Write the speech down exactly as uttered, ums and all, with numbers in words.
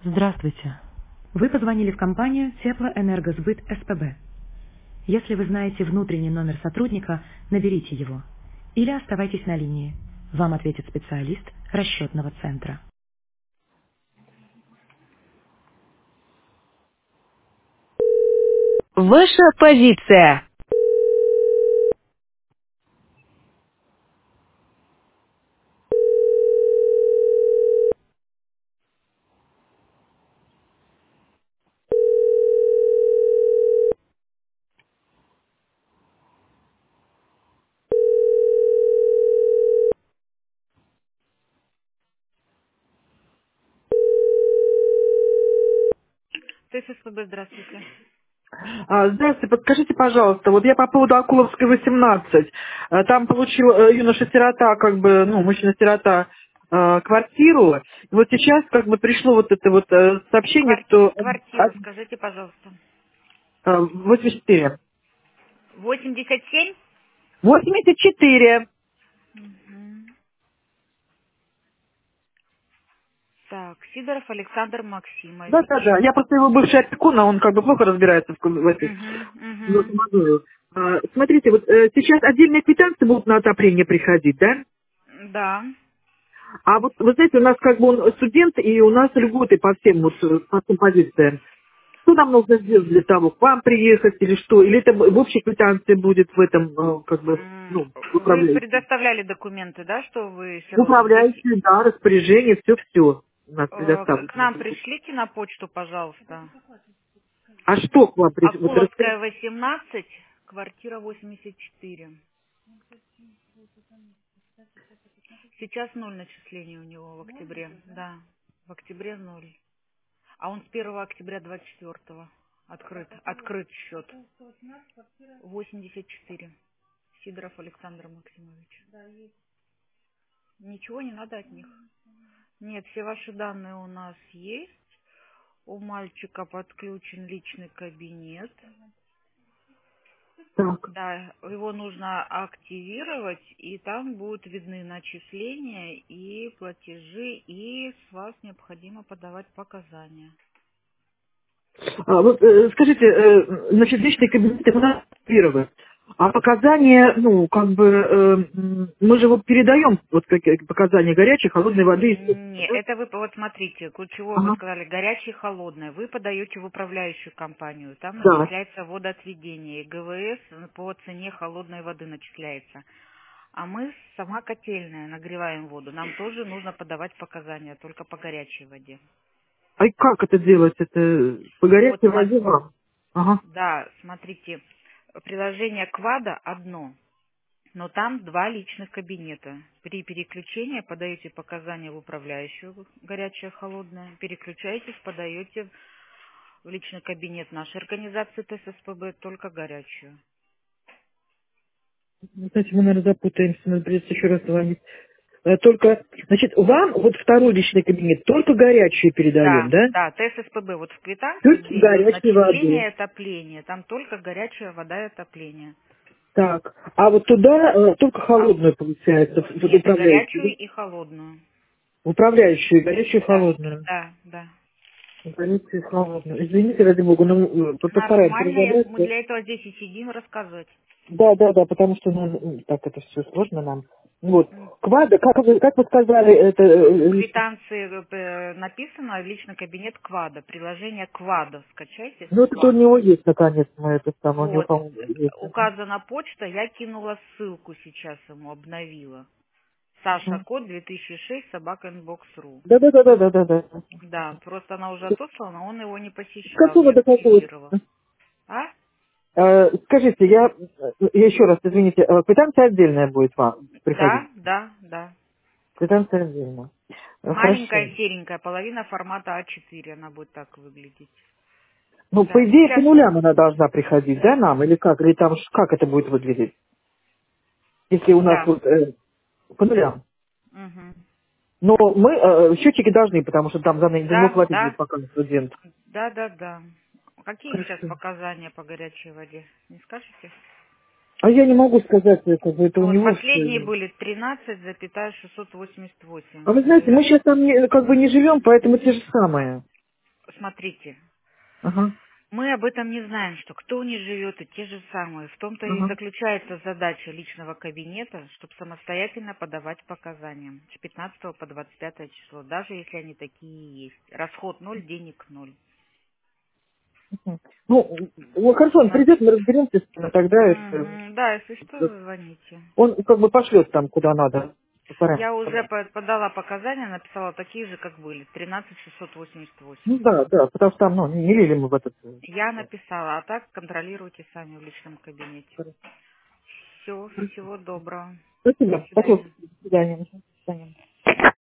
Здравствуйте. Вы позвонили в компанию Теплоэнергосбыт СПБ. Если вы знаете внутренний номер сотрудника, наберите его. Или оставайтесь на линии. Вам ответит специалист расчетного центра. Ваша позиция. ТССПБ, здравствуйте. А, Здравствуйте, подскажите, пожалуйста, вот я по поводу Акуловской восемнадцать, э, там получил э, юноша-сирота, как бы, ну, мужчина-сирота, э, квартиру. И вот сейчас как бы пришло вот это вот э, сообщение, Квар- что Квартиру от- скажите, пожалуйста. э, восемьдесят четыре. восемьдесят семь? восемьдесят четыре. Мгм. Так, Сидоров Александр Максимович. Да-да-да, я просто его бывший опекун, а он как бы плохо разбирается в, в этих Угу, в угу. автомобилях. А, Смотрите, вот э, сейчас отдельные квитанции будут на отопление приходить, да? Да. А вот, вы знаете, у нас как бы он студент, и у нас льготы по всем, вот, э, по всем позициям. Что нам нужно сделать для того, к вам приехать или что? Или это в общей квитанции будет в этом, э, как бы, М, ну, Вы управляющий? предоставляли документы, да, что вы сирота? Дети? Управляющий, да, распоряжение, все-все у нас Э, К к предоставлено. нам пришлите на почту, пожалуйста. А что к вам пришло? Вот распоряжение. Акуловская, восемнадцать, квартира восемьдесят четыре. Сейчас ноль начислений у него в октябре. Да, в октябре ноль. А он с первого октября двадцать четвёртого открыт, открыт счет. восемьдесят четыре. Сидоров Александр Максимович. Ничего не надо от них. Нет, все ваши данные у нас есть. У мальчика подключен личный кабинет. Так. Да, его нужно активировать, и там будут видны начисления и платежи, и с вас необходимо подавать показания. А, вот, э, скажите, э, значит, личный кабинет у нас первый. А показания, ну, как бы, э, м, мы же вот передаем вот какие показания горячей, холодной воды. и Не, всё. это вы, вот смотрите, ключевое вы Ага. сказали, горячее и холодное. Вы подаете в управляющую компанию, там Да. начисляется водоотведение, и ГВС по цене холодной воды начисляется. А мы сама котельная нагреваем воду, нам тоже нужно подавать показания, только по горячей воде. А и как это делать? Это по Вот, горячей смо- воде вам? Ага. да, смотрите, приложение Квада одно, но там два личных кабинета. При переключении подаете показания в управляющую, горячее, холодное, переключаетесь, подаете в личный кабинет нашей организации ТССПБ только горячую. Ну, Знаете, мы, наверное, запутаемся, надо придется еще раз звонить. Э, Только, значит, вам вот второй личный кабинет только горячую передаем, Да, да? да, ТССПБ, вот в квитанции, Плюс где идет горячей воды. начисление и отопление, там только горячая вода и отопление. Так, а вот туда э, только А, холодную получается, в в нет, и управляющую. горячую, Да? и холодную. В управляющую, горячую и Да, холодную. да, да. Горячую и холодную. Извините, ради бога, ну, э, постараемся Нормально, я- мы разобраться. для этого здесь и сидим рассказывать. Да, да, да, потому что, ну, м, так это все сложно нам. Вот. М, Квада, как вы, как вы сказали, это В э, лично- квитанции э, написано личный кабинет Квада, приложение Квада, скачайте ну, это у бесплатно. него есть, наконец, мы это самое, у него, Вот, по-моему, есть. указана почта, я кинула ссылку сейчас ему, обновила. Саша Мгм. Код две тысячи шесть собака инбокс.ру. Да, да, да, да, да, да, да. Да, просто она уже отослана, он его не С посещал, какого я до какого? активировала. А? Э, скажите, я, э, я еще раз, извините, э, квитанция отдельная будет вам приходить? Да, да, да. Квитанция отдельно. Э, Маленькая, Хорошо. серенькая, половина формата а четыре, она будет так выглядеть. Ну, по Да, идее, по сейчас. нулям она должна приходить, да, нам? Или как? Или там ш- как это будет выглядеть? Если у нас Да. вот э, по нулям. Мгм. Но мы, э, счетчики должны, потому что там за, за него Да, платить будет да, пока студент. да, да, да. Какие сейчас Хорошо. показания по горячей воде? Не скажете? А я не могу сказать, э, как бы это у Ну вот него последние все. были тринадцать шестьсот восемьдесят восемь. А вы знаете, мы Две- сейчас там не, как бы не живем, поэтому те же самые. смотрите, Ага. мы об этом не знаем, что кто у них живет, и те же самые. В том-то и Ага. заключается задача личного кабинета, чтобы самостоятельно подавать показания с пятнадцатого по двадцать пятое число, даже если они такие и есть. Расход ноль, денег ноль. Мгм. Ну, ну, хорошо, он На- придет, мы разберемся с ним, и тогда это, Мгм. Да, если что, звоните. он как бы пошлет там, куда надо. по Я уже параметрам. по- подала показания, написала такие же, как были, тринадцать шестьсот восемьдесят Ну восемь. да, да, потому что там, ну, не лили мы в этот... Я э, написала, а так контролируйте сами в личном кабинете. Все, всего доброго. До Спасибо. Спасибо. свидания. До свидания. До свидания.